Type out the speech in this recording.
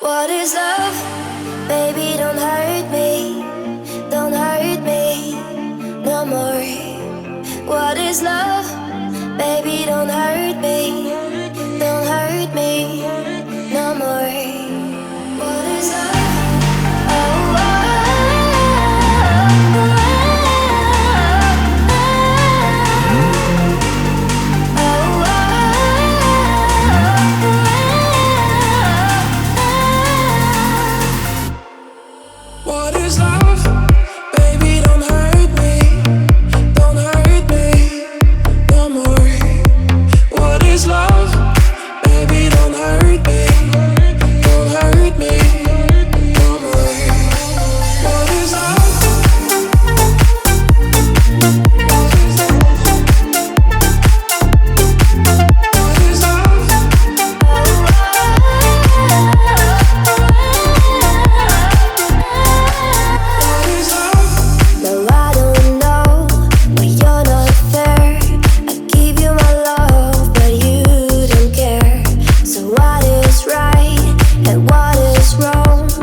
What is love? Baby, don't hurt me. Don't hurt me no more. What is love? Baby, don't hurt me. Don't hurt me no more. What is love? Oh, What is love? Baby, don't hurt me. Don't hurt me no more. What is love? Baby, don't hurt me. Don't hurt me no more. What is love? What is love? What is love? no, I don't know, but you're not there. I give you my love, but you don't care. So what is right and what is wrong?